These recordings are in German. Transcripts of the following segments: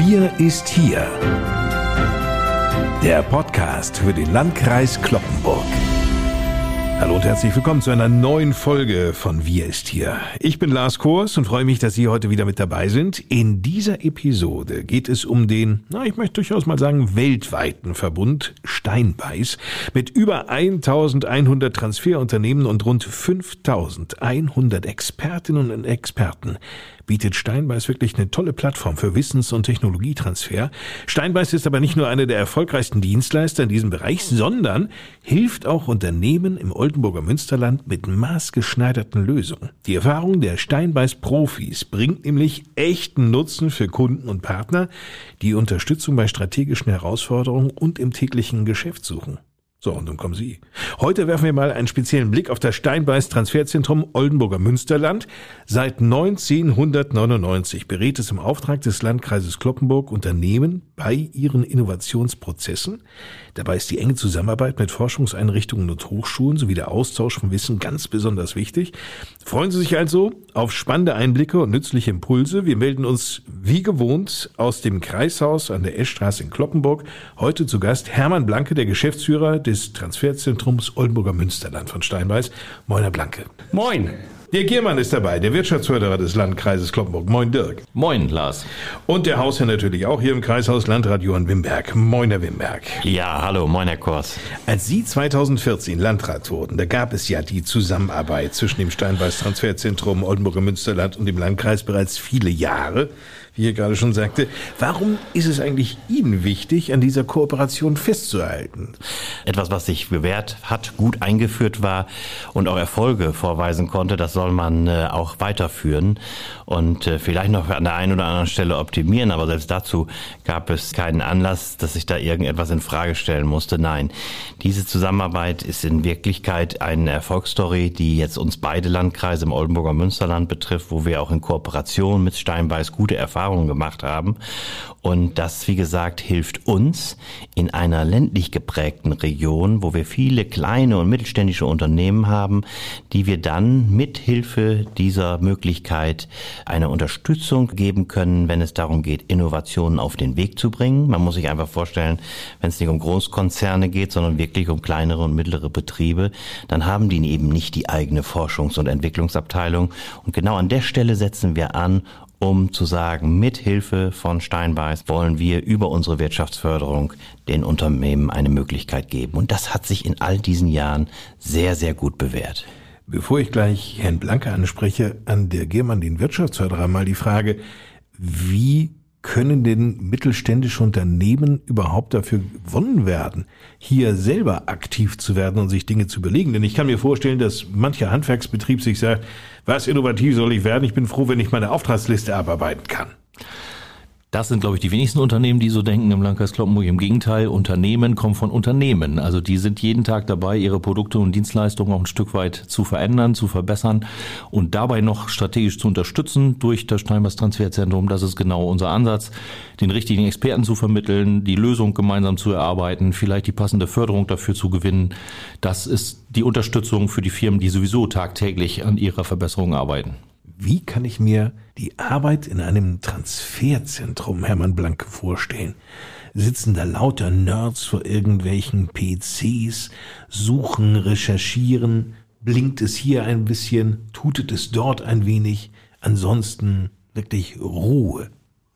Wir ist hier. Der Podcast für den Landkreis Cloppenburg. Hallo und herzlich willkommen zu einer neuen Folge von Wir ist hier. Ich bin Lars Kors und freue mich, dass Sie heute wieder mit dabei sind. In dieser Episode geht es um den, ich möchte durchaus mal sagen, weltweiten Verbund Steinbeiß mit über 1100 Transferunternehmen und rund 5100 Expertinnen und Experten. Bietet Steinbeiß wirklich eine tolle Plattform für Wissens- und Technologietransfer. Steinbeiß ist aber nicht nur einer der erfolgreichsten Dienstleister in diesem Bereich, sondern hilft auch Unternehmen im Oldenburger Münsterland mit maßgeschneiderten Lösungen. Die Erfahrung der Steinbeiß-Profis bringt nämlich echten Nutzen für Kunden und Partner, die Unterstützung bei strategischen Herausforderungen und im täglichen Geschäft suchen. So, und nun kommen Sie. Heute werfen wir mal einen speziellen Blick auf das Steinbeiß Transferzentrum Oldenburger Münsterland. Seit 1999 berät es im Auftrag des Landkreises Cloppenburg Unternehmen bei ihren Innovationsprozessen. Dabei ist die enge Zusammenarbeit mit Forschungseinrichtungen und Hochschulen sowie der Austausch von Wissen ganz besonders wichtig. Freuen Sie sich also auf spannende Einblicke und nützliche Impulse. Wir melden uns wie gewohnt aus dem Kreishaus an der Eschstraße in Cloppenburg. Heute zu Gast Hermann Blanke, der Geschäftsführer des Transferzentrums Oldenburger Münsterland von Steinbeiß. Moin, Herr Blanke. Moin. Dirk Giermann ist dabei, der Wirtschaftsförderer des Landkreises Cloppenburg. Moin, Dirk. Moin, Lars. Und der Hausherr natürlich auch hier im Kreishaus, Landrat Johann Wimberg. Moin, Herr Wimberg. Ja, hallo, moin, Herr Kors. Als Sie 2014 Landrat wurden, da gab es ja die Zusammenarbeit zwischen dem Steinbeiß Transferzentrum Oldenburger Münsterland und dem Landkreis bereits viele Jahre, wie ich gerade schon sagte. Warum ist es eigentlich Ihnen wichtig, an dieser Kooperation festzuhalten? Etwas, was sich bewährt hat, gut eingeführt war und auch Erfolge vorweisen konnte, das soll man auch weiterführen und vielleicht noch an der einen oder anderen Stelle optimieren, aber selbst dazu gab es keinen Anlass, dass sich da irgendetwas in Frage stellen musste. Nein, diese Zusammenarbeit ist in Wirklichkeit eine Erfolgsstory, die jetzt uns beide Landkreise im Oldenburger Münsterland betrifft, wo wir auch in Kooperation mit Steinbeiß gute Erfahrungen gemacht haben. Und das, wie gesagt, hilft uns in einer ländlich geprägten Region, wo wir viele kleine und mittelständische Unternehmen haben, die wir dann mit Hilfe dieser Möglichkeit eine Unterstützung geben können, wenn es darum geht, Innovationen auf den Weg zu bringen. Man muss sich einfach vorstellen, wenn es nicht um Großkonzerne geht, sondern wirklich um kleinere und mittlere Betriebe, dann haben die eben nicht die eigene Forschungs- und Entwicklungsabteilung. Und genau an der Stelle setzen wir an, um zu sagen, mit Hilfe von Steinbeiß wollen wir über unsere Wirtschaftsförderung den Unternehmen eine Möglichkeit geben. Und das hat sich in all diesen Jahren sehr, sehr gut bewährt. Bevor ich gleich Herrn Blanke anspreche, an Dirk Giermann, den Wirtschaftsförderer, mal die Frage, wie können denn mittelständische Unternehmen überhaupt dafür gewonnen werden, hier selber aktiv zu werden und sich Dinge zu überlegen? Denn ich kann mir vorstellen, dass mancher Handwerksbetrieb sich sagt, was innovativ soll ich werden? Ich bin froh, wenn ich meine Auftragsliste abarbeiten kann. Das sind, glaube ich, die wenigsten Unternehmen, die so denken im Landkreis Cloppenburg. Im Gegenteil, Unternehmen kommen von Unternehmen. Also die sind jeden Tag dabei, ihre Produkte und Dienstleistungen auch ein Stück weit zu verändern, zu verbessern und dabei noch strategisch zu unterstützen durch das Steinbeiß Transferzentrum. Das ist genau unser Ansatz, den richtigen Experten zu vermitteln, die Lösung gemeinsam zu erarbeiten, vielleicht die passende Förderung dafür zu gewinnen. Das ist die Unterstützung für die Firmen, die sowieso tagtäglich an ihrer Verbesserung arbeiten. Wie kann ich mir die Arbeit in einem Transferzentrum, Hermann Blanke, vorstellen? Sitzen da lauter Nerds vor irgendwelchen PCs, suchen, recherchieren, blinkt es hier ein bisschen, tutet es dort ein wenig, ansonsten wirklich Ruhe?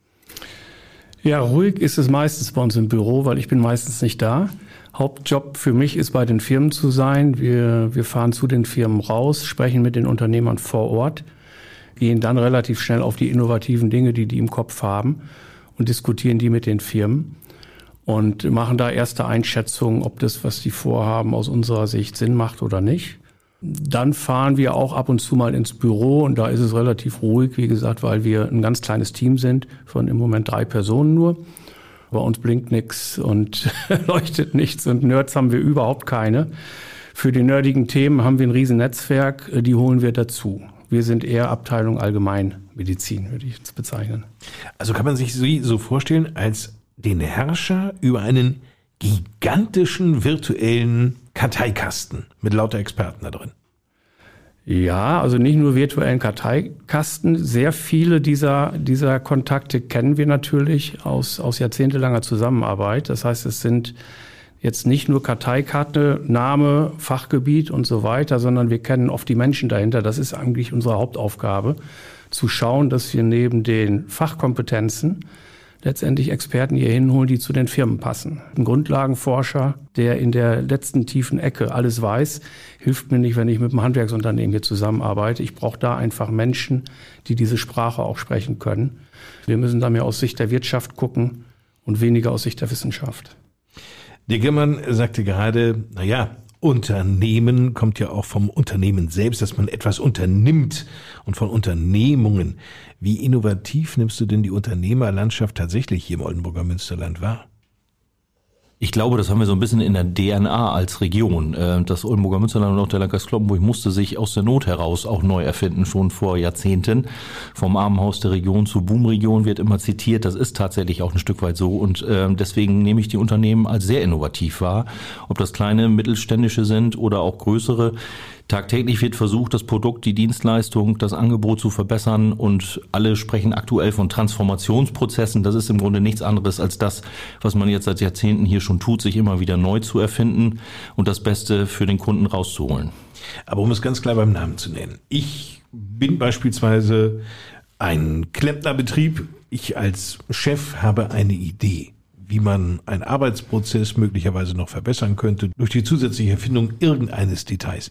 Ja, ruhig ist es meistens bei uns im Büro, weil ich bin meistens nicht da. Hauptjob für mich ist, bei den Firmen zu sein. Wir fahren zu den Firmen raus, sprechen mit den Unternehmern vor Ort, gehen dann relativ schnell auf die innovativen Dinge, die im Kopf haben und diskutieren die mit den Firmen und machen da erste Einschätzungen, ob das, was die vorhaben, aus unserer Sicht Sinn macht oder nicht. Dann fahren wir auch ab und zu mal ins Büro und da ist es relativ ruhig, wie gesagt, weil wir ein ganz kleines Team sind, von im Moment 3 Personen nur. Bei uns blinkt nichts und leuchtet nichts und Nerds haben wir überhaupt keine. Für die nerdigen Themen haben wir ein riesen Netzwerk, die holen wir dazu. Wir sind eher Abteilung Allgemeinmedizin, würde ich jetzt bezeichnen. Also kann man sich so vorstellen, als den Herrscher über einen gigantischen virtuellen Karteikasten mit lauter Experten da drin. Ja, also nicht nur virtuellen Karteikasten. Sehr viele dieser Kontakte kennen wir natürlich aus jahrzehntelanger Zusammenarbeit. Das heißt, es sind jetzt nicht nur Karteikarte, Name, Fachgebiet und so weiter, sondern wir kennen oft die Menschen dahinter. Das ist eigentlich unsere Hauptaufgabe, zu schauen, dass wir neben den Fachkompetenzen letztendlich Experten hier hinholen, die zu den Firmen passen. Ein Grundlagenforscher, der in der letzten tiefen Ecke alles weiß, hilft mir nicht, wenn ich mit einem Handwerksunternehmen hier zusammenarbeite. Ich brauche da einfach Menschen, die diese Sprache auch sprechen können. Wir müssen da mehr aus Sicht der Wirtschaft gucken und weniger aus Sicht der Wissenschaft. Der Germann sagte gerade, Unternehmen kommt ja auch vom Unternehmen selbst, dass man etwas unternimmt und von Unternehmungen. Wie innovativ nimmst du denn die Unternehmerlandschaft tatsächlich hier im Oldenburger Münsterland wahr? Ich glaube, das haben wir so ein bisschen in der DNA als Region. Das Oldenburger Münsterland und auch der Landkreis Cloppenburg musste sich aus der Not heraus auch neu erfinden, schon vor Jahrzehnten. Vom Armenhaus der Region zur Boomregion wird immer zitiert. Das ist tatsächlich auch ein Stück weit so. Und deswegen nehme ich die Unternehmen als sehr innovativ wahr. Ob das kleine, mittelständische sind oder auch größere. Tagtäglich wird versucht, das Produkt, die Dienstleistung, das Angebot zu verbessern und alle sprechen aktuell von Transformationsprozessen. Das ist im Grunde nichts anderes als das, was man jetzt seit Jahrzehnten hier schon tut, sich immer wieder neu zu erfinden und das Beste für den Kunden rauszuholen. Aber um es ganz klar beim Namen zu nennen. Ich bin beispielsweise ein Klempnerbetrieb. Ich als Chef habe eine Idee, wie man einen Arbeitsprozess möglicherweise noch verbessern könnte durch die zusätzliche Erfindung irgendeines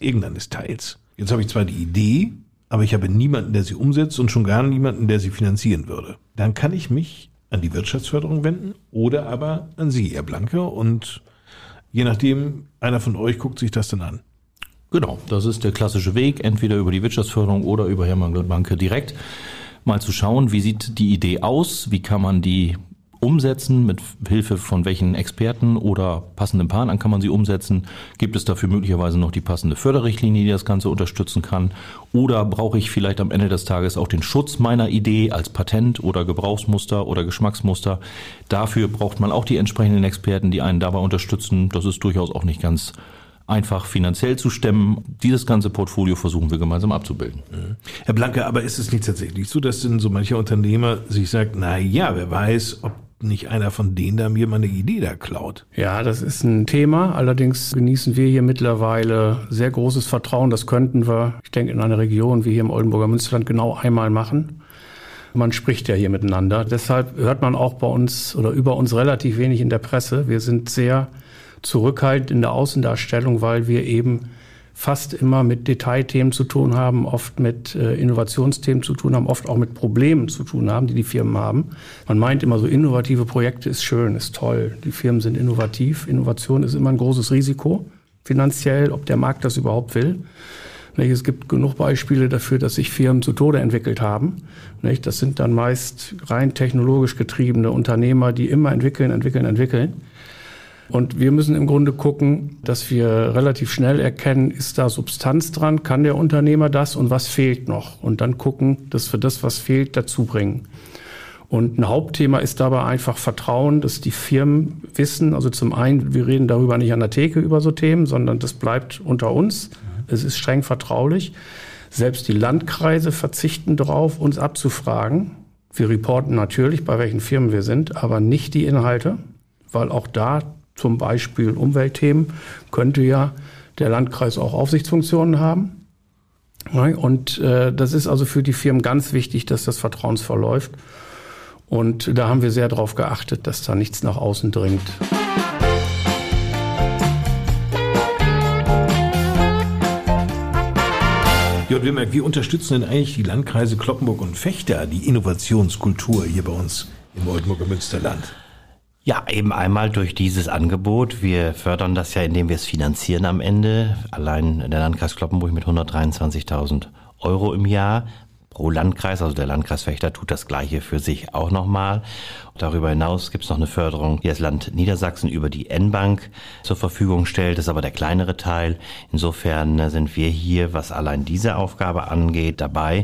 Teils. Jetzt habe ich zwar die Idee, aber ich habe niemanden, der sie umsetzt und schon gar niemanden, der sie finanzieren würde. Dann kann ich mich an die Wirtschaftsförderung wenden oder aber an Sie, Herr Blanke, und je nachdem, einer von euch guckt sich das dann an. Genau, das ist der klassische Weg, entweder über die Wirtschaftsförderung oder über Hermann Blanke direkt. Mal zu schauen, wie sieht die Idee aus, wie kann man die umsetzen, mit Hilfe von welchen Experten oder passenden Partnern kann man sie umsetzen? Gibt es dafür möglicherweise noch die passende Förderrichtlinie, die das Ganze unterstützen kann? Oder brauche ich vielleicht am Ende des Tages auch den Schutz meiner Idee als Patent oder Gebrauchsmuster oder Geschmacksmuster? Dafür braucht man auch die entsprechenden Experten, die einen dabei unterstützen. Das ist durchaus auch nicht ganz einfach finanziell zu stemmen. Dieses ganze Portfolio versuchen wir gemeinsam abzubilden. Herr Blanke, aber ist es nicht tatsächlich so, dass denn so mancher Unternehmer sich sagt, wer weiß, ob nicht einer von denen da mir mal eine Idee da klaut? Ja, das ist ein Thema. Allerdings genießen wir hier mittlerweile sehr großes Vertrauen. Das könnten wir, ich denke, in einer Region wie hier im Oldenburger Münsterland genau einmal machen. Man spricht ja hier miteinander. Deshalb hört man auch bei uns oder über uns relativ wenig in der Presse. Wir sind sehr zurückhaltend in der Außendarstellung, weil wir eben fast immer mit Detailthemen zu tun haben, oft mit Innovationsthemen zu tun haben, oft auch mit Problemen zu tun haben, die die Firmen haben. Man meint immer so, innovative Projekte ist schön, ist toll. Die Firmen sind innovativ. Innovation ist immer ein großes Risiko, finanziell, ob der Markt das überhaupt will. Es gibt genug Beispiele dafür, dass sich Firmen zu Tode entwickelt haben. Das sind dann meist rein technologisch getriebene Unternehmer, die immer entwickeln. Und wir müssen im Grunde gucken, dass wir relativ schnell erkennen, ist da Substanz dran, kann der Unternehmer das und was fehlt noch? Und dann gucken, dass wir das, was fehlt, dazu bringen. Und ein Hauptthema ist dabei einfach Vertrauen, dass die Firmen wissen, also zum einen, wir reden darüber nicht an der Theke über so Themen, sondern das bleibt unter uns. Es ist streng vertraulich. Selbst die Landkreise verzichten darauf, uns abzufragen. Wir reporten natürlich, bei welchen Firmen wir sind, aber nicht die Inhalte, weil auch da zum Beispiel Umweltthemen könnte ja der Landkreis auch Aufsichtsfunktionen haben. Und das ist also für die Firmen ganz wichtig, dass das vertrauensvoll läuft. Und da haben wir sehr darauf geachtet, dass da nichts nach außen dringt. Jörg Wimmerk, wie unterstützen denn eigentlich die Landkreise Cloppenburg und Vechta die Innovationskultur hier bei uns im Oldenburger Münsterland? Ja, eben einmal durch dieses Angebot. Wir fördern das ja, indem wir es finanzieren am Ende. Allein der Landkreis Cloppenburg mit 123.000 € im Jahr pro Landkreis. Also der Landkreis Vechta tut das Gleiche für sich auch nochmal. Darüber hinaus gibt es noch eine Förderung, die das Land Niedersachsen über die N-Bank zur Verfügung stellt. Das ist aber der kleinere Teil. Insofern sind wir hier, was allein diese Aufgabe angeht, dabei.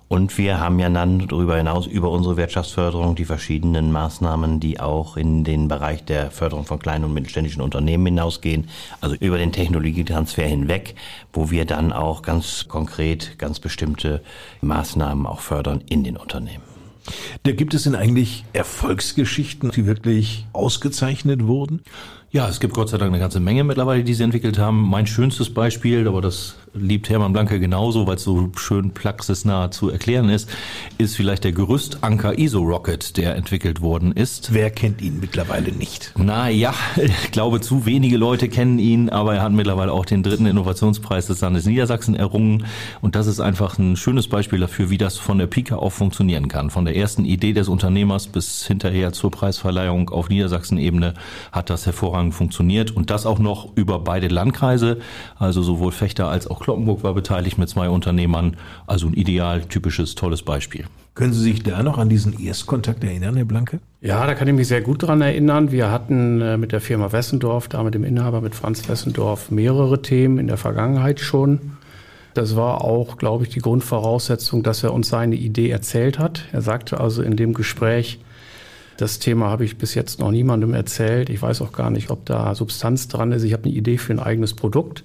Und wir haben ja dann darüber hinaus über unsere Wirtschaftsförderung die verschiedenen Maßnahmen, die auch in den Bereich der Förderung von kleinen und mittelständischen Unternehmen hinausgehen, also über den Technologietransfer hinweg, wo wir dann auch ganz konkret ganz bestimmte Maßnahmen auch fördern in den Unternehmen. Da gibt es denn eigentlich Erfolgsgeschichten, die wirklich ausgezeichnet wurden? Ja, es gibt Gott sei Dank eine ganze Menge mittlerweile, die sie entwickelt haben. Mein schönstes Beispiel, aber das liebt Hermann Blanke genauso, weil es so schön praxisnah zu erklären ist vielleicht der Gerüstanker ISO-Rocket, der entwickelt worden ist. Wer kennt ihn mittlerweile nicht? Naja, ich glaube, zu wenige Leute kennen ihn, aber er hat mittlerweile auch den 3. Innovationspreis des Landes Niedersachsen errungen. Und das ist einfach ein schönes Beispiel dafür, wie das von der Pike auf funktionieren kann. Von der ersten Idee des Unternehmers bis hinterher zur Preisverleihung auf Niedersachsen-Ebene hat das hervorragend funktioniert und das auch noch über beide Landkreise, also sowohl Vechta als auch Cloppenburg war beteiligt mit 2 Unternehmern, also ein ideal, typisches, tolles Beispiel. Können Sie sich da noch an diesen Erstkontakt erinnern, Herr Blanke? Ja, da kann ich mich sehr gut dran erinnern. Wir hatten mit der Firma Wessendorf, da mit dem Inhaber, mit Franz Wessendorf, mehrere Themen in der Vergangenheit schon. Das war auch, glaube ich, die Grundvoraussetzung, dass er uns seine Idee erzählt hat. Er sagte also in dem Gespräch, das Thema habe ich bis jetzt noch niemandem erzählt. Ich weiß auch gar nicht, ob da Substanz dran ist. Ich habe eine Idee für ein eigenes Produkt.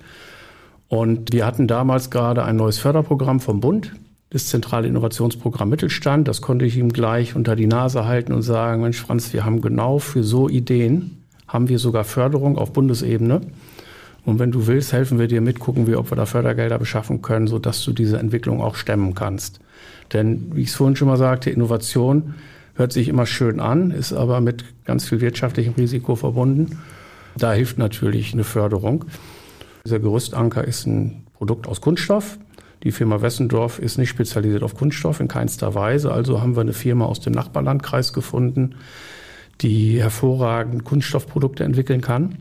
Und wir hatten damals gerade ein neues Förderprogramm vom Bund, das Zentrale Innovationsprogramm Mittelstand. Das konnte ich ihm gleich unter die Nase halten und sagen, Mensch Franz, wir haben genau für so Ideen, haben wir sogar Förderung auf Bundesebene. Und wenn du willst, helfen wir dir mit, gucken wir, ob wir da Fördergelder beschaffen können, sodass du diese Entwicklung auch stemmen kannst. Denn, wie ich es vorhin schon mal sagte, Innovation hört sich immer schön an, ist aber mit ganz viel wirtschaftlichem Risiko verbunden. Da hilft natürlich eine Förderung. Dieser Gerüstanker ist ein Produkt aus Kunststoff. Die Firma Wessendorf ist nicht spezialisiert auf Kunststoff in keinster Weise. Also haben wir eine Firma aus dem Nachbarlandkreis gefunden, die hervorragend Kunststoffprodukte entwickeln kann.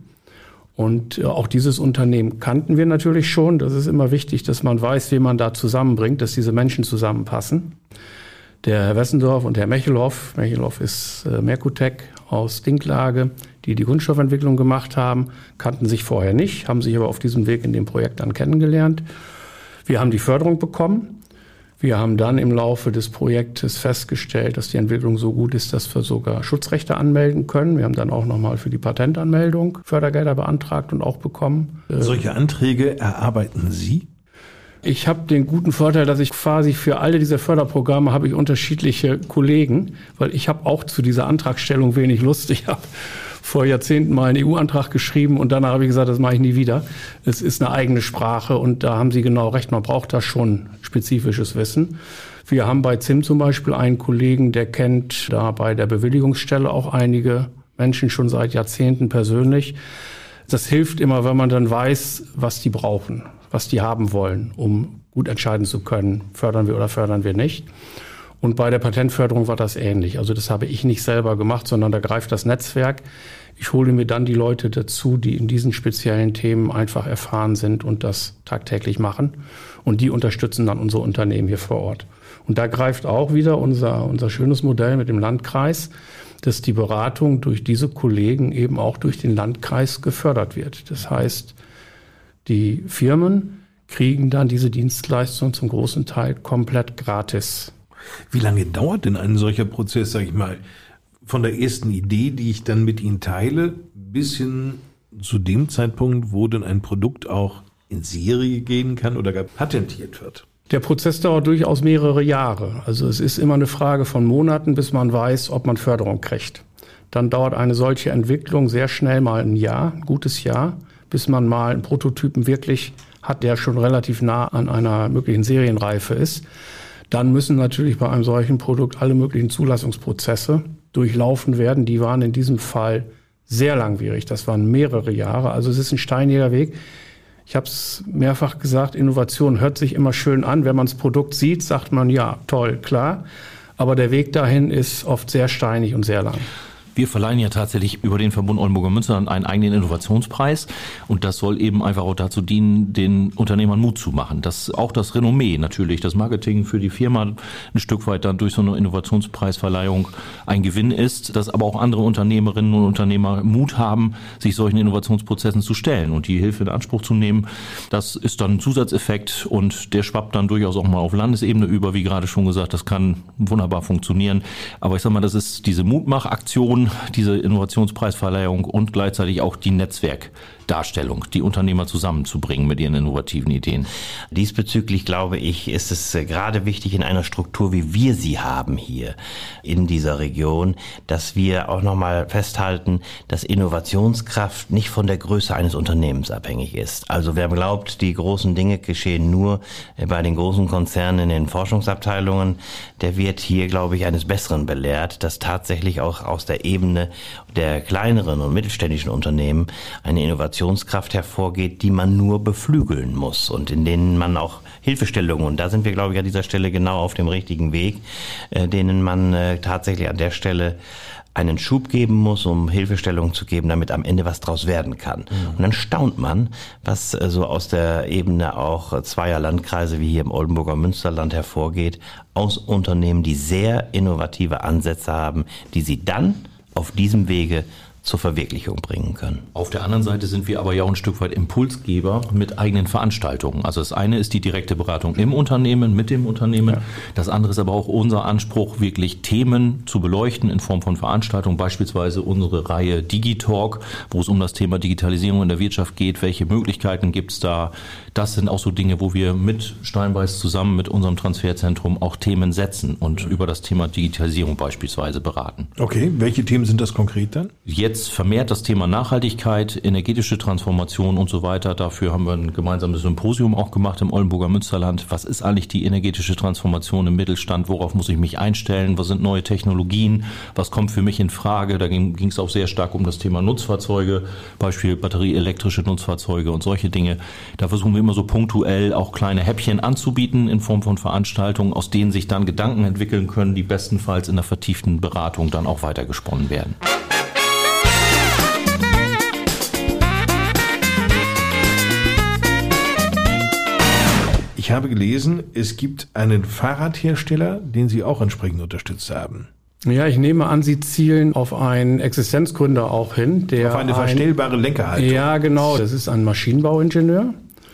Und auch dieses Unternehmen kannten wir natürlich schon. Das ist immer wichtig, dass man weiß, wen man da zusammenbringt, dass diese Menschen zusammenpassen. Der Herr Wessendorf und Herr Mechelhoff ist Mercotec aus Dinklage, die Kunststoffentwicklung gemacht haben, kannten sich vorher nicht, haben sich aber auf diesem Weg in dem Projekt dann kennengelernt. Wir haben die Förderung bekommen. Wir haben dann im Laufe des Projektes festgestellt, dass die Entwicklung so gut ist, dass wir sogar Schutzrechte anmelden können. Wir haben dann auch nochmal für die Patentanmeldung Fördergelder beantragt und auch bekommen. Solche Anträge erarbeiten Sie? Ich habe den guten Vorteil, dass ich quasi für alle diese Förderprogramme habe ich unterschiedliche Kollegen, weil ich habe auch zu dieser Antragstellung wenig Lust. Ich habe vor Jahrzehnten mal einen EU-Antrag geschrieben und danach habe ich gesagt, das mache ich nie wieder. Es ist eine eigene Sprache und da haben Sie genau recht, man braucht da schon spezifisches Wissen. Wir haben bei ZIM zum Beispiel einen Kollegen, der kennt da bei der Bewilligungsstelle auch einige Menschen schon seit Jahrzehnten persönlich. Das hilft immer, wenn man dann weiß, was die brauchen, was die haben wollen, um gut entscheiden zu können, fördern wir oder fördern wir nicht. Und bei der Patentförderung war das ähnlich. Also das habe ich nicht selber gemacht, sondern da greift das Netzwerk. Ich hole mir dann die Leute dazu, die in diesen speziellen Themen einfach erfahren sind und das tagtäglich machen. Und die unterstützen dann unsere Unternehmen hier vor Ort. Und da greift auch wieder unser schönes Modell mit dem Landkreis, dass die Beratung durch diese Kollegen eben auch durch den Landkreis gefördert wird. Das heißt, die Firmen kriegen dann diese Dienstleistung zum großen Teil komplett gratis. Wie lange dauert denn ein solcher Prozess, sag ich mal, von der ersten Idee, die ich dann mit Ihnen teile, bis hin zu dem Zeitpunkt, wo dann ein Produkt auch in Serie gehen kann oder gar patentiert wird? Der Prozess dauert durchaus mehrere Jahre. Also es ist immer eine Frage von Monaten, bis man weiß, ob man Förderung kriegt. Dann dauert eine solche Entwicklung sehr schnell mal ein Jahr, ein gutes Jahr, bis man mal einen Prototypen wirklich hat, der schon relativ nah an einer möglichen Serienreife ist. Dann müssen natürlich bei einem solchen Produkt alle möglichen Zulassungsprozesse durchlaufen werden. Die waren in diesem Fall sehr langwierig. Das waren mehrere Jahre. Also es ist ein steiniger Weg. Ich habe es mehrfach gesagt, Innovation hört sich immer schön an. Wenn man das Produkt sieht, sagt man, ja, toll, klar. Aber der Weg dahin ist oft sehr steinig und sehr lang. Wir verleihen ja tatsächlich über den Verbund Oldenburger Münsterland einen eigenen Innovationspreis und das soll eben einfach auch dazu dienen, den Unternehmern Mut zu machen. Dass auch das Renommee natürlich, das Marketing für die Firma ein Stück weit dann durch so eine Innovationspreisverleihung ein Gewinn ist, dass aber auch andere Unternehmerinnen und Unternehmer Mut haben, sich solchen Innovationsprozessen zu stellen und die Hilfe in Anspruch zu nehmen. Das ist dann ein Zusatzeffekt und der schwappt dann durchaus auch mal auf Landesebene über, wie gerade schon gesagt, das kann wunderbar funktionieren. Aber ich sag mal, das ist diese Mutmachaktion, diese Innovationspreisverleihung und gleichzeitig auch die Netzwerkdarstellung, die Unternehmer zusammenzubringen mit ihren innovativen Ideen. Diesbezüglich, glaube ich, ist es gerade wichtig in einer Struktur, wie wir sie haben hier in dieser Region, dass wir auch nochmal festhalten, dass Innovationskraft nicht von der Größe eines Unternehmens abhängig ist. Also wer glaubt, die großen Dinge geschehen nur bei den großen Konzernen in den Forschungsabteilungen, der wird hier, glaube ich, eines Besseren belehrt, dass tatsächlich auch aus der Ebene der kleineren und mittelständischen Unternehmen eine Innovationskraft hervorgeht, die man nur beflügeln muss und in denen man auch Hilfestellungen, und da sind wir, glaube ich, an dieser Stelle genau auf dem richtigen Weg, denen man tatsächlich an der Stelle einen Schub geben muss, um Hilfestellungen zu geben, damit am Ende was draus werden kann. Und dann staunt man, was so aus der Ebene auch zweier Landkreise wie hier im Oldenburger Münsterland hervorgeht, aus Unternehmen, die sehr innovative Ansätze haben, die sie dann auf diesem Wege zur Verwirklichung bringen können. Auf der anderen Seite sind wir aber ja auch ein Stück weit Impulsgeber mit eigenen Veranstaltungen. Also das eine ist die direkte Beratung im Unternehmen, mit dem Unternehmen. Ja. Das andere ist aber auch unser Anspruch, wirklich Themen zu beleuchten in Form von Veranstaltungen, beispielsweise unsere Reihe Digitalk, wo es um das Thema Digitalisierung in der Wirtschaft geht. Welche Möglichkeiten gibt es da? Das sind auch so Dinge, wo wir mit Steinbeiß zusammen mit unserem Transferzentrum auch Themen setzen und über das Thema Digitalisierung beispielsweise beraten. Okay, welche Themen sind das konkret dann? Jetzt vermehrt das Thema Nachhaltigkeit, energetische Transformation und so weiter. Dafür haben wir ein gemeinsames Symposium auch gemacht im Oldenburger Münsterland. Was ist eigentlich die energetische Transformation im Mittelstand? Worauf muss ich mich einstellen? Was sind neue Technologien? Was kommt für mich in Frage? Da ging es auch sehr stark um das Thema Nutzfahrzeuge, Beispiel batterieelektrische Nutzfahrzeuge und solche Dinge. Da versuchen wir immer so punktuell auch kleine Häppchen anzubieten in Form von Veranstaltungen, aus denen sich dann Gedanken entwickeln können, die bestenfalls in der vertieften Beratung dann auch weitergesponnen werden. Ich habe gelesen, es gibt einen Fahrradhersteller, den Sie auch entsprechend unterstützt haben. Ja, ich nehme an, Sie zielen auf einen Existenzgründer auch hin. Der auf eine verstellbare Lenkerhaltung. Ja, genau. Das ist ein Maschinenbauingenieur,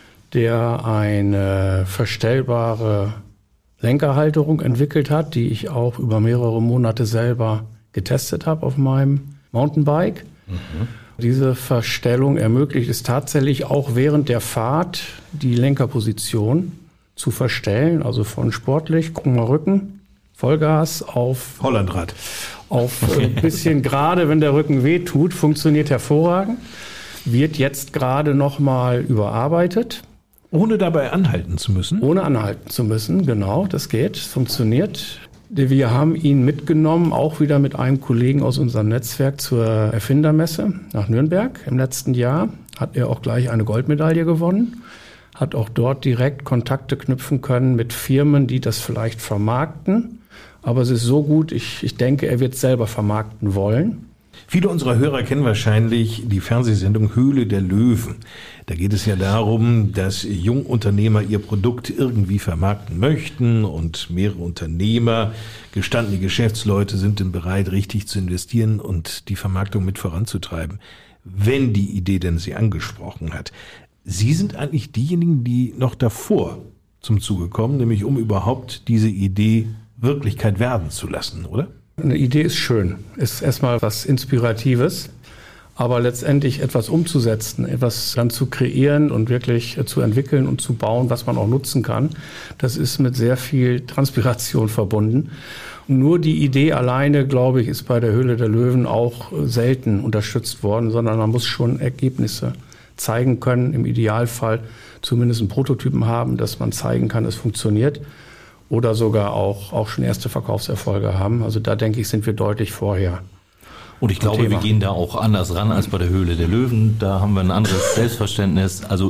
der eine verstellbare Lenkerhalterung entwickelt hat, die ich auch über mehrere Monate selber getestet habe auf meinem Mountainbike. Mhm. Diese Verstellung ermöglicht es tatsächlich auch während der Fahrt, die Lenkerposition zu verstellen. Also von sportlich, gucken wir Rücken, Vollgas auf Hollandrad. Auf ein bisschen gerade, wenn der Rücken weh tut, funktioniert hervorragend. Wird jetzt gerade nochmal überarbeitet. Ohne dabei anhalten zu müssen? Ohne anhalten zu müssen, genau, das geht, es funktioniert. Wir haben ihn mitgenommen, auch wieder mit einem Kollegen aus unserem Netzwerk zur Erfindermesse nach Nürnberg im letzten Jahr. Hat er auch gleich eine Goldmedaille gewonnen, hat auch dort direkt Kontakte knüpfen können mit Firmen, die das vielleicht vermarkten. Aber es ist so gut, ich denke, er wird es selber vermarkten wollen. Viele unserer Hörer kennen wahrscheinlich die Fernsehsendung Höhle der Löwen. Da geht es ja darum, dass Jungunternehmer ihr Produkt irgendwie vermarkten möchten und mehrere Unternehmer, gestandene Geschäftsleute sind dann bereit, richtig zu investieren und die Vermarktung mit voranzutreiben, wenn die Idee denn sie angesprochen hat. Sie sind eigentlich diejenigen, die noch davor zum Zuge kommen, nämlich um überhaupt diese Idee Wirklichkeit werden zu lassen, oder? Eine Idee ist schön, ist erstmal was Inspiratives, aber letztendlich etwas umzusetzen, etwas dann zu kreieren und wirklich zu entwickeln und zu bauen, was man auch nutzen kann, das ist mit sehr viel Transpiration verbunden. Nur die Idee alleine, glaube ich, ist bei der Höhle der Löwen auch selten unterstützt worden, sondern man muss schon Ergebnisse zeigen können, im Idealfall zumindest einen Prototypen haben, dass man zeigen kann, es funktioniert. Oder sogar auch schon erste Verkaufserfolge haben. Also da denke ich, sind wir deutlich vorher. Und ich glaube, wir gehen da auch anders ran als bei der Höhle der Löwen. Da haben wir ein anderes Selbstverständnis. Also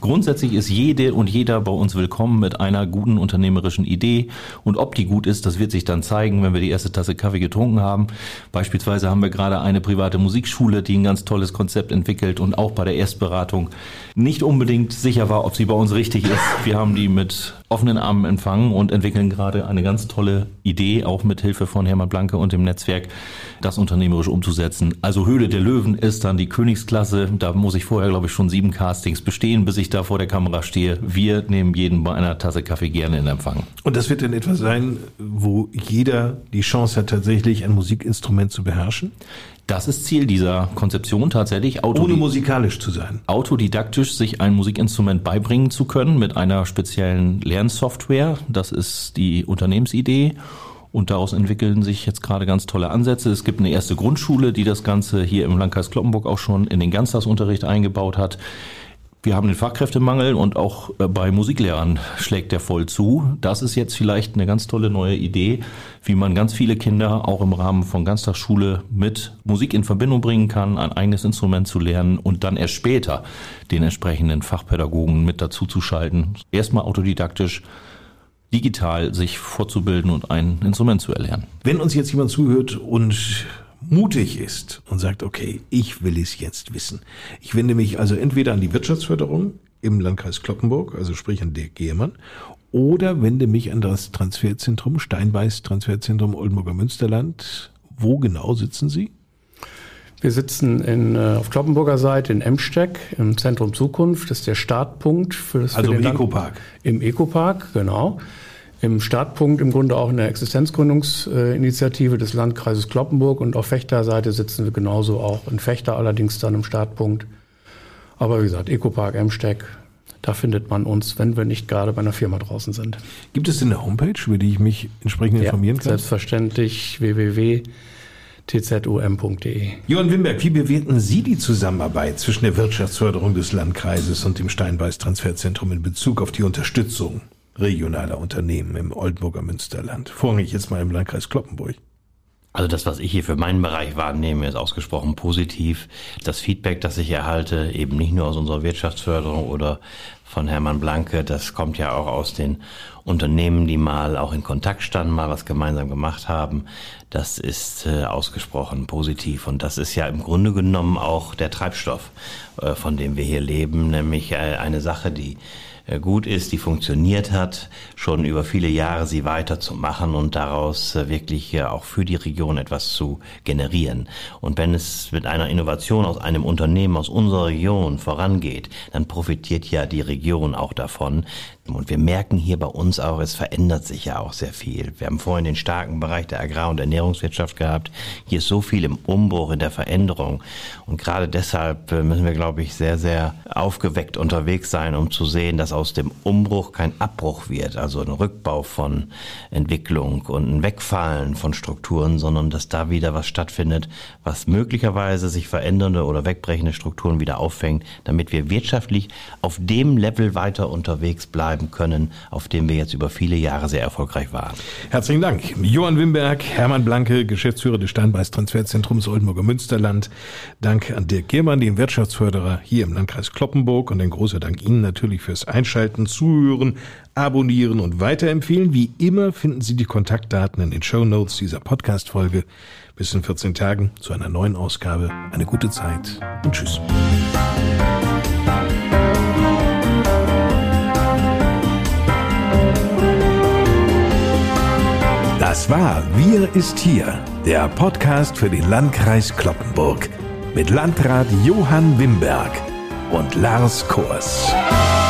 Grundsätzlich ist jede und jeder bei uns willkommen mit einer guten unternehmerischen Idee. Und ob die gut ist, das wird sich dann zeigen, wenn wir die erste Tasse Kaffee getrunken haben. Beispielsweise haben wir gerade eine private Musikschule, die ein ganz tolles Konzept entwickelt und auch bei der Erstberatung nicht unbedingt sicher war, ob sie bei uns richtig ist. Wir haben die mit offenen Armen empfangen und entwickeln gerade eine ganz tolle Idee, auch mit Hilfe von Hermann Blanke und dem Netzwerk, das unternehmerisch umzusetzen. Also Höhle der Löwen ist dann die Königsklasse. Da muss ich vorher, glaube ich, schon 7 Castings bestehen, bis ich da vor der Kamera stehe. Wir nehmen jeden bei einer Tasse Kaffee gerne in Empfang. Und das wird dann etwas sein, wo jeder die Chance hat, tatsächlich ein Musikinstrument zu beherrschen? Das ist Ziel dieser Konzeption tatsächlich. Ohne musikalisch zu sein. Autodidaktisch sich ein Musikinstrument beibringen zu können mit einer speziellen Lernsoftware. Das ist die Unternehmensidee. Und daraus entwickeln sich jetzt gerade ganz tolle Ansätze. Es gibt eine erste Grundschule, die das Ganze hier im Landkreis Cloppenburg auch schon in den Ganztagsunterricht eingebaut hat. Wir haben den Fachkräftemangel und auch bei Musiklehrern schlägt der voll zu. Das ist jetzt vielleicht eine ganz tolle neue Idee, wie man ganz viele Kinder auch im Rahmen von Ganztagsschule mit Musik in Verbindung bringen kann, ein eigenes Instrument zu lernen und dann erst später den entsprechenden Fachpädagogen mit dazu zu schalten. Erstmal autodidaktisch, digital sich fortzubilden und ein Instrument zu erlernen. Wenn uns jetzt jemand zuhört und mutig ist und sagt, okay, ich will es jetzt wissen. Ich wende mich also entweder an die Wirtschaftsförderung im Landkreis Cloppenburg, also sprich an Dirk Gehrmann, oder wende mich an das Transferzentrum, Steinbeiß Transferzentrum Oldenburger Münsterland. Wo genau sitzen Sie? Wir sitzen auf Cloppenburger Seite in Emsteck im Zentrum Zukunft. Das ist der Startpunkt für das. Also im Ecopark. Im Ecopark, genau. Im Startpunkt im Grunde auch in der Existenzgründungsinitiative des Landkreises Cloppenburg, und auf Vechterseite sitzen wir genauso auch in Vechter, allerdings dann im Startpunkt. Aber wie gesagt, Ecopark Emsteck, da findet man uns, wenn wir nicht gerade bei einer Firma draußen sind. Gibt es denn eine Homepage, über die ich mich entsprechend informieren kann? Selbstverständlich www.tzum.de. Johann Wimberg, wie bewerten Sie die Zusammenarbeit zwischen der Wirtschaftsförderung des Landkreises und dem Steinbeiß Transferzentrum in Bezug auf die Unterstützung regionaler Unternehmen im Oldenburger Münsterland? Vorrangig jetzt mal im Landkreis Cloppenburg. Also das, was ich hier für meinen Bereich wahrnehme, ist ausgesprochen positiv. Das Feedback, das ich erhalte, eben nicht nur aus unserer Wirtschaftsförderung oder von Hermann Blanke, das kommt ja auch aus den Unternehmen, die mal auch in Kontakt standen, mal was gemeinsam gemacht haben. Das ist ausgesprochen positiv, und das ist ja im Grunde genommen auch der Treibstoff, von dem wir hier leben, nämlich eine Sache, die gut ist, die funktioniert hat, schon über viele Jahre sie weiterzumachen und daraus wirklich auch für die Region etwas zu generieren. Und wenn es mit einer Innovation aus einem Unternehmen aus unserer Region vorangeht, dann profitiert ja die Region auch davon. Und wir merken hier bei uns auch, es verändert sich ja auch sehr viel. Wir haben vorhin den starken Bereich der Agrar- und Ernährungswirtschaft gehabt. Hier ist so viel im Umbruch, in der Veränderung. Und gerade deshalb müssen wir, glaube ich, sehr, sehr aufgeweckt unterwegs sein, um zu sehen, dass aus dem Umbruch kein Abbruch wird, also ein Rückbau von Entwicklung und ein Wegfallen von Strukturen, sondern dass da wieder was stattfindet, was möglicherweise sich verändernde oder wegbrechende Strukturen wieder auffängt, damit wir wirtschaftlich auf dem Level weiter unterwegs bleiben können, auf dem wir jetzt über viele Jahre sehr erfolgreich waren. Herzlichen Dank. Johann Wimberg, Hermann Blanke, Geschäftsführer des Steinbeiß Transferzentrums Oldenburger Münsterland. Dank an Dirk Gehrmann, den Wirtschaftsförderer hier im Landkreis Cloppenburg, und ein großer Dank Ihnen natürlich fürs Einschalten, Zuhören, Abonnieren und Weiterempfehlen. Wie immer finden Sie die Kontaktdaten in den Shownotes dieser Podcast-Folge. Bis in 14 Tagen zu einer neuen Ausgabe. Eine gute Zeit und tschüss. Das war Wir ist hier, der Podcast für den Landkreis Cloppenburg mit Landrat Johann Wimberg und Lars Kors.